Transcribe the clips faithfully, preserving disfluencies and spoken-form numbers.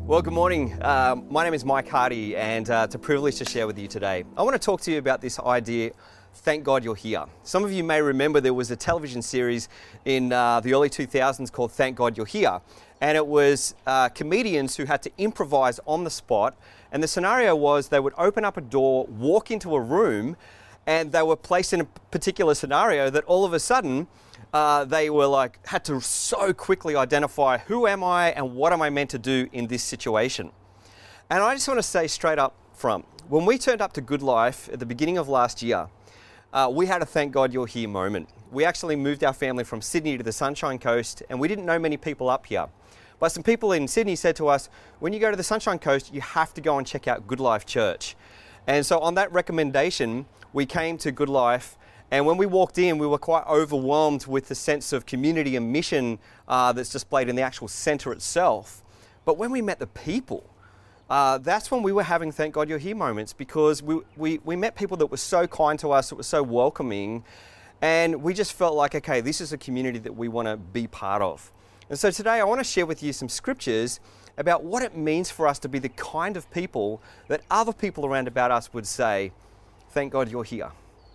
Well, good morning. Uh, my name is Mike Hardy, and uh, it's a privilege to share with you today. I want to talk to you about this idea, thank God you're here. Some of you may remember there was a television series in uh, the early two thousands called Thank God You're Here. And it was uh, comedians who had to improvise on the spot. And the scenario was they would open up a door, walk into a room, and they were placed in a particular scenario that all of a sudden, Uh, they were like, had to so quickly identify who am I and what am I meant to do in this situation. And I just want to say straight up front, when we turned up to Good Life at the beginning of last year, uh, we had a thank God you're here moment. We actually moved our family from Sydney to the Sunshine Coast, and we didn't know many people up here. But some people in Sydney said to us, when you go to the Sunshine Coast, you have to go and check out Good Life Church. And so on that recommendation, we came to Good Life. And when we walked in, we were quite overwhelmed with the sense of community and mission uh, that's displayed in the actual centre itself. But when we met the people, uh, that's when we were having thank God you're here moments, because we, we, we met people that were so kind to us, that were so welcoming, and we just felt like, okay, this is a community that we want to be part of. And so today I want to share with you some scriptures about what it means for us to be the kind of people that other people around about us would say, thank God you're here.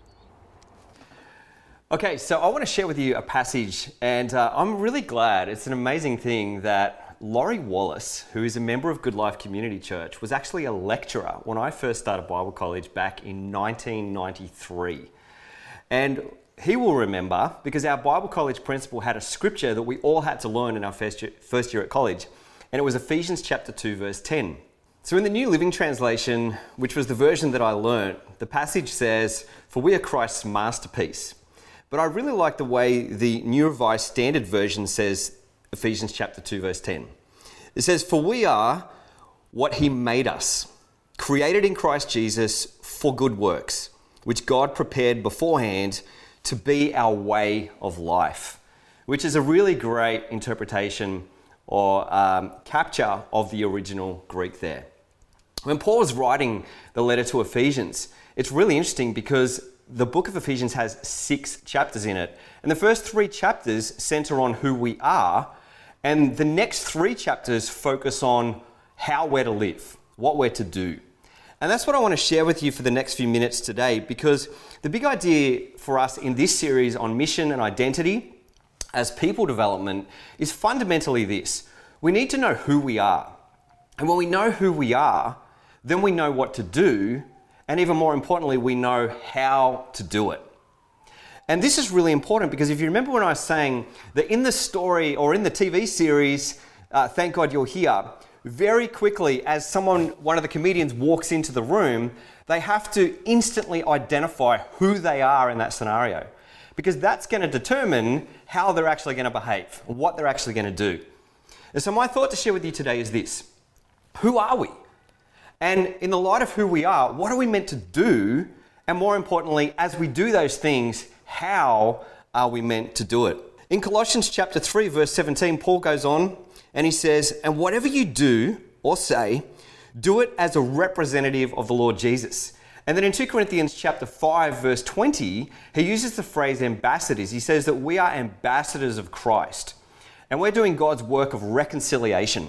Okay, so I want to share with you a passage, and uh, I'm really glad, it's an amazing thing that Laurie Wallace, who is a member of Good Life Community Church, was actually a lecturer when I first started Bible college back in nineteen ninety-three. And he will remember, because our Bible college principal had a scripture that we all had to learn in our first year, first year at college, and it was Ephesians chapter two, verse ten. So in the New Living Translation, which was the version that I learnt, the passage says, "For we are Christ's masterpiece." But I really like the way the New Revised Standard Version says Ephesians chapter two, verse ten. It says, "For we are what he made us, created in Christ Jesus for good works, which God prepared beforehand to be our way of life," which is a really great interpretation or um, capture of the original Greek there. When Paul was writing the letter to Ephesians, it's really interesting because the book of Ephesians has six chapters in it. And the first three chapters center on who we are. And the next three chapters focus on how we're to live, what we're to do. And that's what I want to share with you for the next few minutes today, because the big idea for us in this series on mission and identity as people development is fundamentally this. We need to know who we are. And when we know who we are, then we know what to do. And even more importantly, we know how to do it. And this is really important because if you remember when I was saying that in the story or in the T V series, uh, Thank God You're Here, very quickly as someone, one of the comedians walks into the room, they have to instantly identify who they are in that scenario, because that's going to determine how they're actually going to behave, what they're actually going to do. And so my thought to share with you today is this: who are we? And in the light of who we are, what are we meant to do? And more importantly, as we do those things, how are we meant to do it? In Colossians chapter three, verse seventeen, Paul goes on and he says, "And whatever you do or say, do it as a representative of the Lord Jesus." And then in Second Corinthians chapter five, verse twenty, he uses the phrase ambassadors. He says that we are ambassadors of Christ. And we're doing God's work of reconciliation.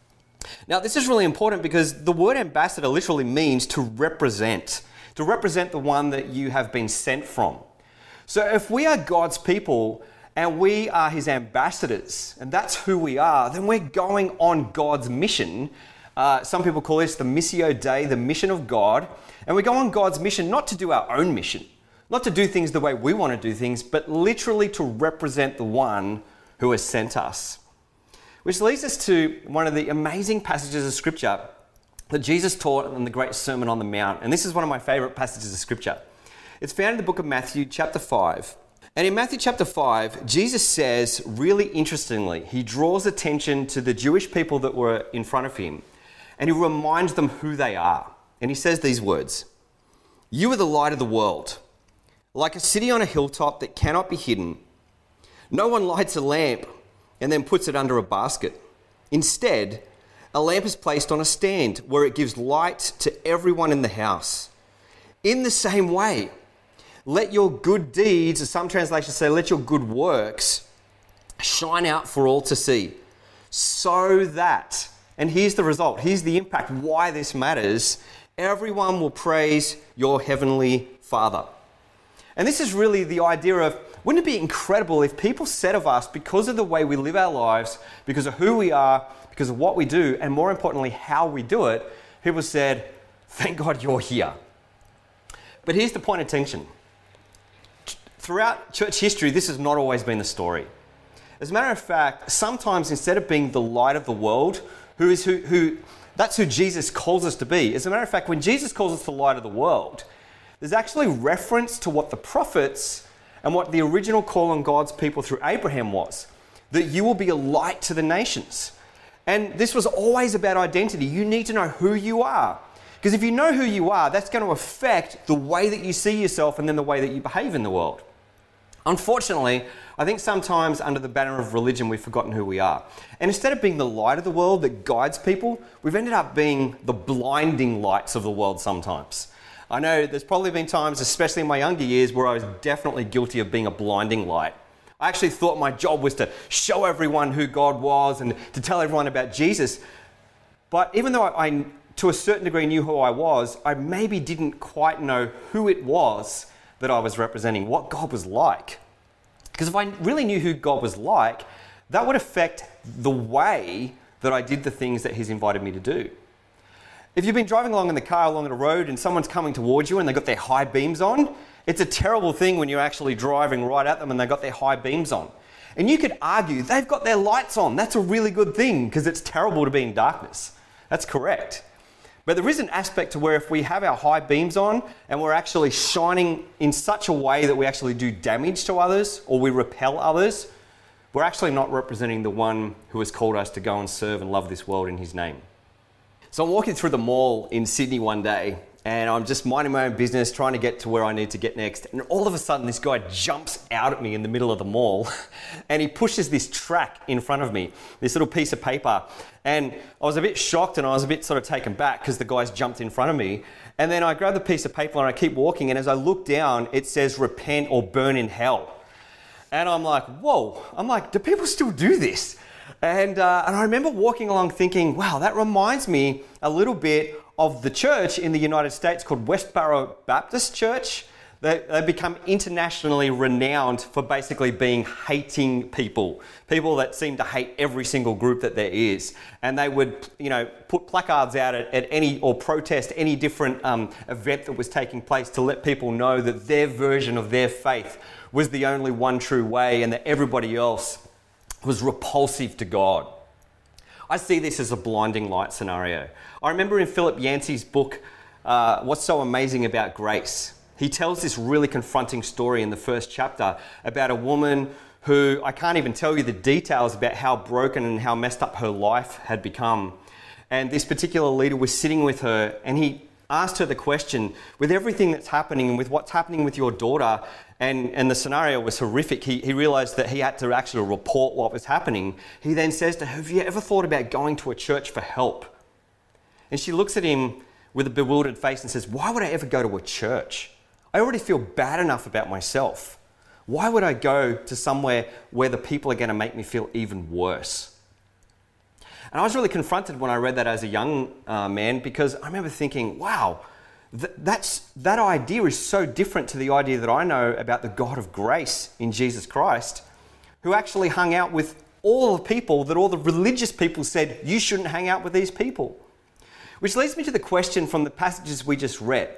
Now, this is really important because the word ambassador literally means to represent, to represent the one that you have been sent from. So if we are God's people and we are his ambassadors, and that's who we are, then we're going on God's mission. Uh, some people call this the Missio Dei, the mission of God. And we go on God's mission not to do our own mission, not to do things the way we want to do things, but literally to represent the one who has sent us. Which leads us to one of the amazing passages of scripture that Jesus taught in the great Sermon on the Mount. And this is one of my favorite passages of scripture. It's found in the book of Matthew chapter five. And in Matthew chapter five, Jesus says, really interestingly, he draws attention to the Jewish people that were in front of him, and he reminds them who they are. And he says these words: "You are the light of the world, like a city on a hilltop that cannot be hidden. No one lights a lamp and then puts it under a basket. Instead, a lamp is placed on a stand where it gives light to everyone in the house. In the same way, let your good deeds," or some translations say, let your good works shine out for all to see, so that And here's the result. Here's the impact, why this matters. Everyone will praise your heavenly Father. And this is really the idea of, wouldn't it be incredible if people said of us, because of the way we live our lives, because of who we are, because of what we do, and more importantly, how we do it, people said, thank God you're here. But here's the point of tension. Throughout church history, this has not always been the story. As a matter of fact, sometimes instead of being the light of the world, who is who, who that's who Jesus calls us to be. As a matter of fact, when Jesus calls us the light of the world, there's actually reference to what the prophets and what the original call on God's people through Abraham was, that you will be a light to the nations. And this was always about identity. You need to know who you are. Because if you know who you are, that's going to affect the way that you see yourself and then the way that you behave in the world. Unfortunately, I think sometimes under the banner of religion, we've forgotten who we are. And instead of being the light of the world that guides people, we've ended up being the blinding lights of the world sometimes. I know there's probably been times, especially in my younger years, where I was definitely guilty of being a blinding light. I actually thought my job was to show everyone who God was and to tell everyone about Jesus. But even though I, I to a certain degree knew who I was, I maybe didn't quite know who it was that I was representing, what God was like. Because if I really knew who God was like, that would affect the way that I did the things that He's invited me to do. If you've been driving along in the car along the road and someone's coming towards you and they've got their high beams on, it's a terrible thing when you're actually driving right at them and they've got their high beams on. And you could argue they've got their lights on. That's a really good thing because it's terrible to be in darkness. That's correct. But there is an aspect to where if we have our high beams on and we're actually shining in such a way that we actually do damage to others or we repel others, we're actually not representing the one who has called us to go and serve and love this world in His name. So I'm walking through the mall in Sydney one day and I'm just minding my own business, trying to get to where I need to get next. And all of a sudden, this guy jumps out at me in the middle of the mall and he pushes this track in front of me, this little piece of paper. And I was a bit shocked and I was a bit sort of taken back because the guy's jumped in front of me. And then I grab the piece of paper and I keep walking. And as I look down, it says, repent or burn in hell. And I'm like, whoa. I'm like, do people still do this? And, uh, and I remember walking along thinking, wow, that reminds me a little bit of the church in the United States called Westboro Baptist Church. They, they've become internationally renowned for basically being hating people. People that seem to hate every single group that there is. And they would, you know, put placards out at, at any, or protest any different um, event that was taking place to let people know that their version of their faith was the only one true way and that everybody else was repulsive to God. I see this as a blinding light scenario. I remember in Philip Yancey's book, uh, What's So Amazing About Grace, he tells this really confronting story in the first chapter about a woman who, I can't even tell you the details about how broken and how messed up her life had become. And this particular leader was sitting with her and he asked her the question, with everything that's happening and with what's happening with your daughter, and, and the scenario was horrific, he, he realized that he had to actually report what was happening. He then says to her, have you ever thought about going to a church for help? And she looks at him with a bewildered face and says, why would I ever go to a church? I already feel bad enough about myself. Why would I go to somewhere where the people are going to make me feel even worse? And I was really confronted when I read that as a young uh, man, because I remember thinking, wow, th- that's, that idea is so different to the idea that I know about the God of grace in Jesus Christ, who actually hung out with all the people that all the religious people said, you shouldn't hang out with these people. Which leads me to the question from the passages we just read.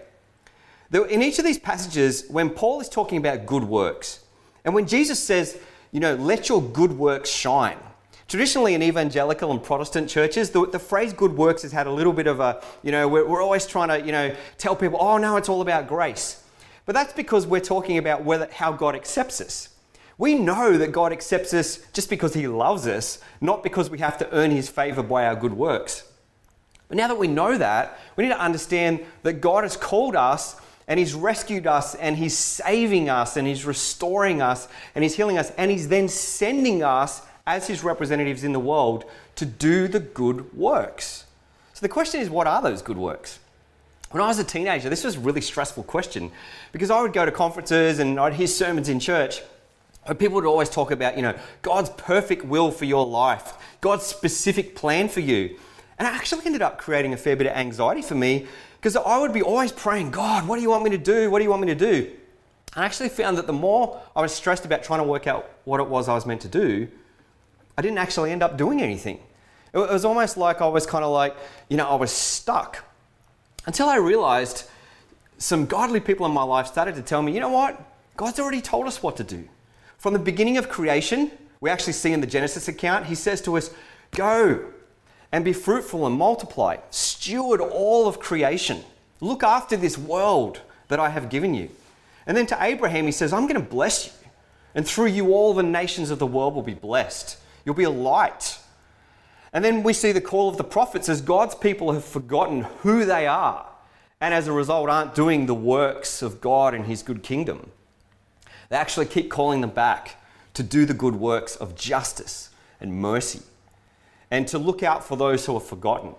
In each of these passages, when Paul is talking about good works, and when Jesus says, you know, let your good works shine. Traditionally in evangelical and Protestant churches, the, the phrase good works has had a little bit of a, you know, we're, we're always trying to, you know, tell people, oh no, it's all about grace. But that's because we're talking about whether how God accepts us. We know that God accepts us just because He loves us, not because we have to earn His favor by our good works. But now that we know that, we need to understand that God has called us and He's rescued us and He's saving us and He's restoring us and He's healing us and He's then sending us as His representatives in the world to do the good works. So the question is, what are those good works? When I was a teenager, this was a really stressful question because I would go to conferences and I'd hear sermons in church where people would always talk about, you know, God's perfect will for your life, God's specific plan for you. And it actually ended up creating a fair bit of anxiety for me because I would be always praying, God, what do you want me to do? What do you want me to do? I actually found that the more I was stressed about trying to work out what it was I was meant to do, I didn't actually end up doing anything. It was almost like I was kind of like, you know, I was stuck. Until I realized some godly people in my life started to tell me, you know what? God's already told us what to do. From the beginning of creation, we actually see in the Genesis account, he says to us, go and be fruitful and multiply. Steward all of creation. Look after this world that I have given you. And then to Abraham, he says, I'm going to bless you. And through you, all the nations of the world will be blessed. You'll be a light. And then we see the call of the prophets as God's people have forgotten who they are. And as a result, aren't doing the works of God and his good kingdom. They actually keep calling them back to do the good works of justice and mercy. And to look out for those who are forgotten.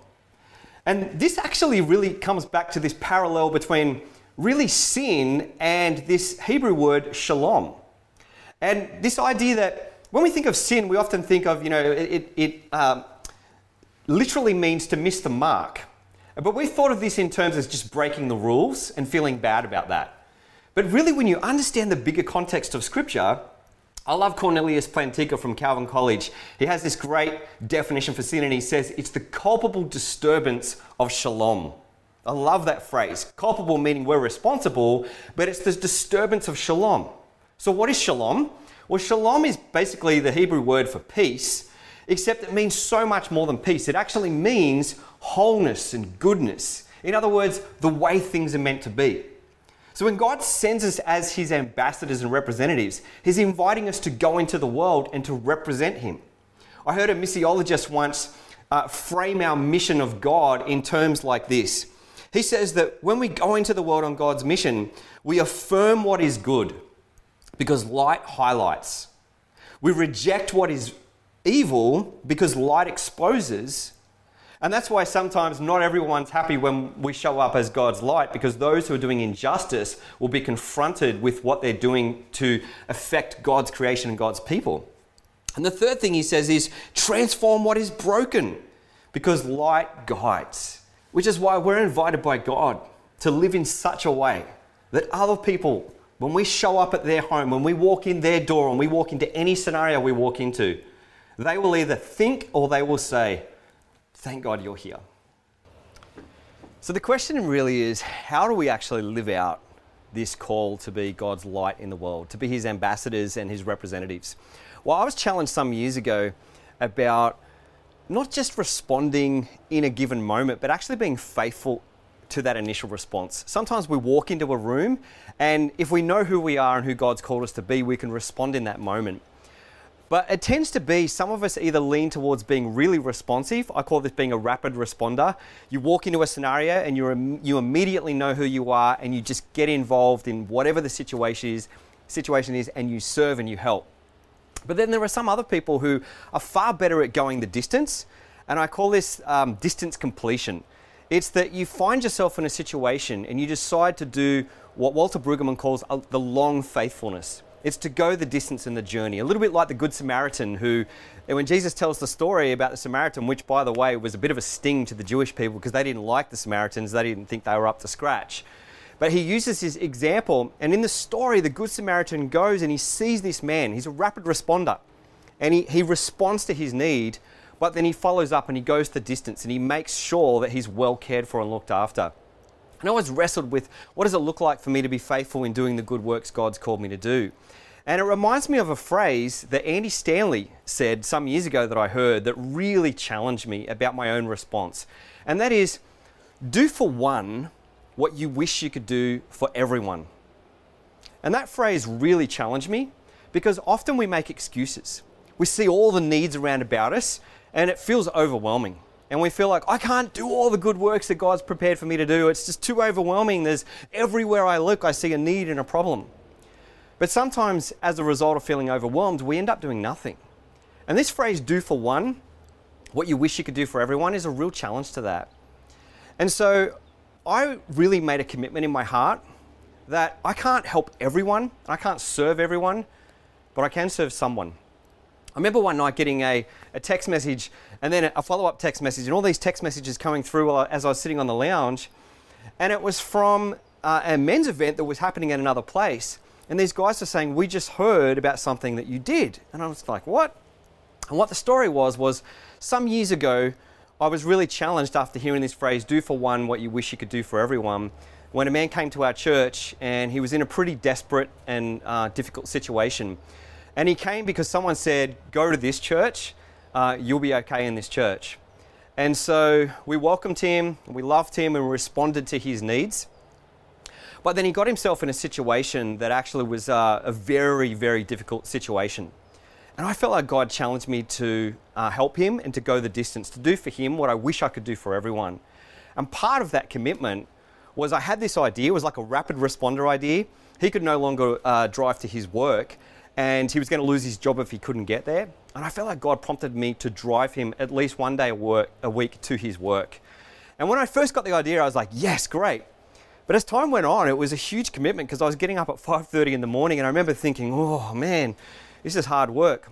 And this actually really comes back to this parallel between really sin and this Hebrew word shalom. And this idea that when we think of sin, we often think of, you know, it, it um, literally means to miss the mark. But we thought of this in terms of just breaking the rules and feeling bad about that. But really, when you understand the bigger context of Scripture, I love Cornelius Plantinga from Calvin College. He has this great definition for sin, and he says it's the culpable disturbance of shalom. I love that phrase. Culpable meaning we're responsible, but it's the disturbance of shalom. So what is shalom? Well, shalom is basically the Hebrew word for peace, except it means so much more than peace. It actually means wholeness and goodness. In other words, the way things are meant to be. So when God sends us as his ambassadors and representatives, he's inviting us to go into the world and to represent him. I heard a missiologist once uh, frame our mission of God in terms like this. He says that when we go into the world on God's mission, we affirm what is good because light highlights. We reject what is evil because light exposes. And that's why sometimes not everyone's happy when we show up as God's light, because those who are doing injustice will be confronted with what they're doing to affect God's creation and God's people. And the third thing he says is transform what is broken, because light guides. Which is why we're invited by God to live in such a way that other people, when we show up at their home, when we walk in their door, and we walk into any scenario we walk into, they will either think or they will say, thank God you're here. So the question really is, how do we actually live out this call to be God's light in the world, to be his ambassadors and his representatives? Well, I was challenged some years ago about not just responding in a given moment, but actually being faithful to that initial response. Sometimes we walk into a room, and if we know who we are and who God's called us to be, we can respond in that moment. But it tends to be, some of us either lean towards being really responsive. I call this being a rapid responder. You walk into a scenario and you you immediately know who you are, and you just get involved in whatever the situation is, situation is, and you serve and you help. But then there are some other people who are far better at going the distance, and I call this um, distance completion. It's that you find yourself in a situation and you decide to do what Walter Brueggemann calls a, the long faithfulness. It's to go the distance in the journey. A little bit like the Good Samaritan who, when Jesus tells the story about the Samaritan, which by the way was a bit of a sting to the Jewish people because they didn't like the Samaritans, they didn't think they were up to scratch. But he uses his example, and in the story, the Good Samaritan goes and he sees this man. He's a rapid responder, and he, he responds to his need, but then he follows up and he goes the distance and he makes sure that he's well cared for and looked after. And I always wrestled with, what does it look like for me to be faithful in doing the good works God's called me to do? And it reminds me of a phrase that Andy Stanley said some years ago that I heard that really challenged me about my own response. And that is, do for one what you wish you could do for everyone. And that phrase really challenged me because often we make excuses. We see all the needs around about us and it feels overwhelming. And we feel like, I can't do all the good works that God's prepared for me to do. It's just too overwhelming. There's everywhere I look, I see a need and a problem. But sometimes as a result of feeling overwhelmed, we end up doing nothing. And this phrase, do for one what you wish you could do for everyone, is a real challenge to that. And so I really made a commitment in my heart that I can't help everyone, I can't serve everyone, but I can serve someone. I remember one night getting a, a text message and then a follow-up text message, and all these text messages coming through while I- as I was sitting on the lounge. And it was from uh, a men's event that was happening at another place. And these guys were saying, we just heard about something that you did. And I was like, what? And what the story was, was some years ago, I was really challenged after hearing this phrase, do for one what you wish you could do for everyone, when a man came to our church and he was in a pretty desperate and uh, difficult situation. And he came because someone said, go to this church, uh, you'll be okay in this church. And so we welcomed him, we loved him, and we responded to his needs. But then he got himself in a situation that actually was uh, a very, very difficult situation. And I felt like God challenged me to uh, help him and to go the distance, to do for him what I wish I could do for everyone. And part of that commitment was I had this idea, it was like a rapid responder idea. He could no longer uh, drive to his work, and he was going to lose his job if he couldn't get there. And I felt like God prompted me to drive him at least one day a, work, a week to his work. And when I first got the idea, I was like, yes, great. But as time went on, it was a huge commitment because I was getting up at five thirty in the morning, and I remember thinking, oh man, this is hard work.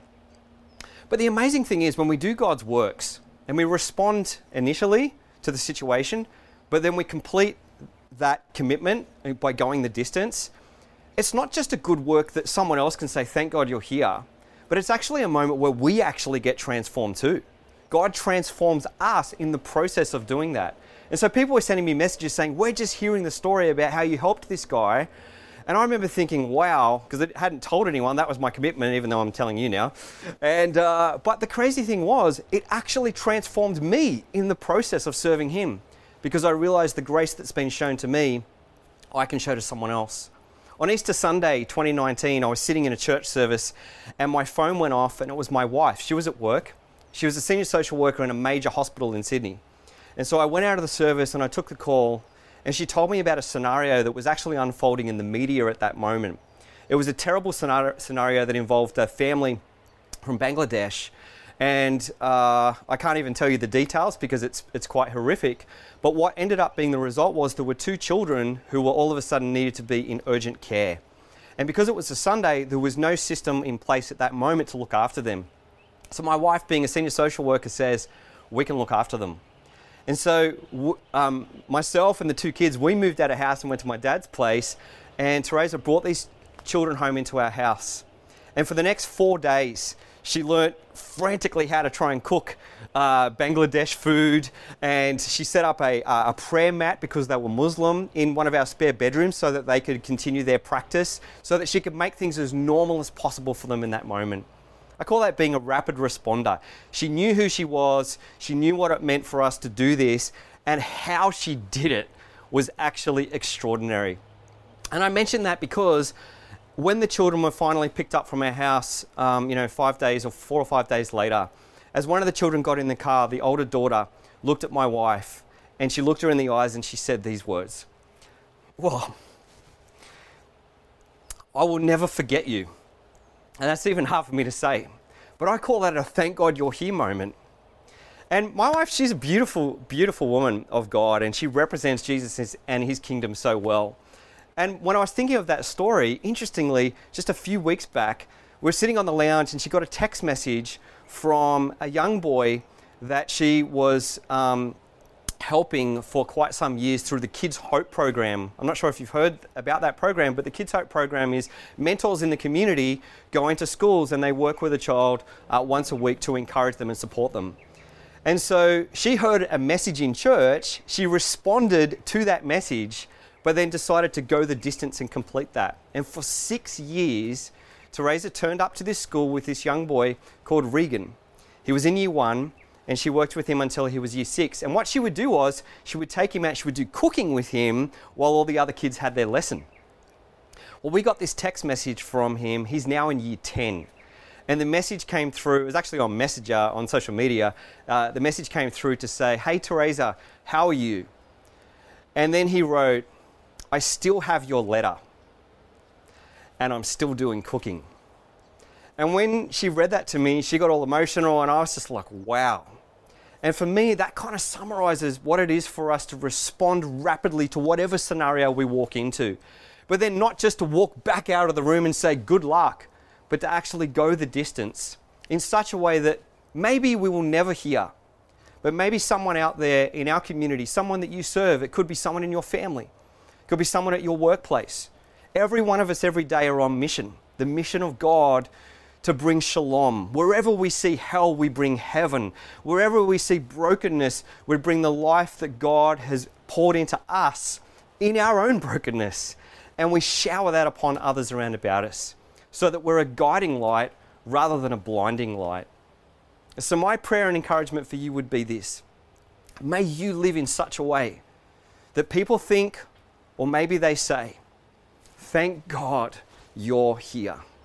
But the amazing thing is when we do God's works and we respond initially to the situation, but then we complete that commitment by going the distance, it's not just a good work that someone else can say, thank God you're here, but it's actually a moment where we actually get transformed too. God transforms us in the process of doing that. And so people were sending me messages saying, we're just hearing the story about how you helped this guy. And I remember thinking, wow, because I hadn't told anyone, that was my commitment, even though I'm telling you now. And uh, but the crazy thing was, it actually transformed me in the process of serving him, because I realized the grace that's been shown to me, I can show to someone else. On Easter Sunday, twenty nineteen, I was sitting in a church service and my phone went off, and it was my wife. She was at work. She was a senior social worker in a major hospital in Sydney. And so I went out of the service and I took the call, and she told me about a scenario that was actually unfolding in the media at that moment. It was a terrible scenario that involved a family from Bangladesh, and uh, I can't even tell you the details because it's it's quite horrific. But what ended up being the result was there were two children who were all of a sudden needed to be in urgent care. And because it was a Sunday, there was no system in place at that moment to look after them. So my wife, being a senior social worker, says, we can look after them. And so um, myself and the two kids, we moved out of house and went to my dad's place, and Teresa brought these children home into our house. And for the next four days, she learnt frantically how to try and cook uh, Bangladesh food, and she set up a, a prayer mat because they were Muslim in one of our spare bedrooms so that they could continue their practice, so that she could make things as normal as possible for them in that moment. I call that being a rapid responder. She knew who she was, she knew what it meant for us to do this, and how she did it was actually extraordinary. And I mention that because when the children were finally picked up from our house, um, you know, five days or four or five days later, as one of the children got in the car, the older daughter looked at my wife, and she looked her in the eyes and she said these words, "Well, I will never forget you." And that's even hard for me to say. But I call that a thank God you're here moment. And my wife, she's a beautiful, beautiful woman of God, and she represents Jesus and his kingdom so well. And when I was thinking of that story, interestingly, just a few weeks back, we were sitting on the lounge and she got a text message from a young boy that she was um, helping for quite some years through the Kids Hope program. I'm not sure if you've heard about that program, but the Kids Hope program is mentors in the community go into schools and they work with a child uh, once a week to encourage them and support them. And so she heard a message in church, she responded to that message, but then decided to go the distance and complete that. And for six years, Teresa turned up to this school with this young boy called Regan. He was in year one, and she worked with him until he was year six. And what she would do was, she would take him out, she would do cooking with him while all the other kids had their lesson. Well, we got this text message from him. He's now in year ten. And the message came through, it was actually on Messenger, on social media. Uh, the message came through to say, "Hey Teresa, how are you?" And then he wrote, "I still have your letter, and I'm still doing cooking." And when she read that to me, she got all emotional, and I was just like, wow. And for me, that kind of summarizes what it is for us to respond rapidly to whatever scenario we walk into. But then not just to walk back out of the room and say, good luck, but to actually go the distance in such a way that maybe we will never hear, but maybe someone out there in our community, someone that you serve, it could be someone in your family, it could be someone at your workplace. Every one of us every day are on mission, the mission of God to bring shalom. Wherever we see hell, we bring heaven. Wherever we see brokenness, we bring the life that God has poured into us in our own brokenness, and we shower that upon others around about us so that we're a guiding light rather than a blinding light. So my prayer and encouragement for you would be this: may you live in such a way that people think, or maybe they say, thank God you're here.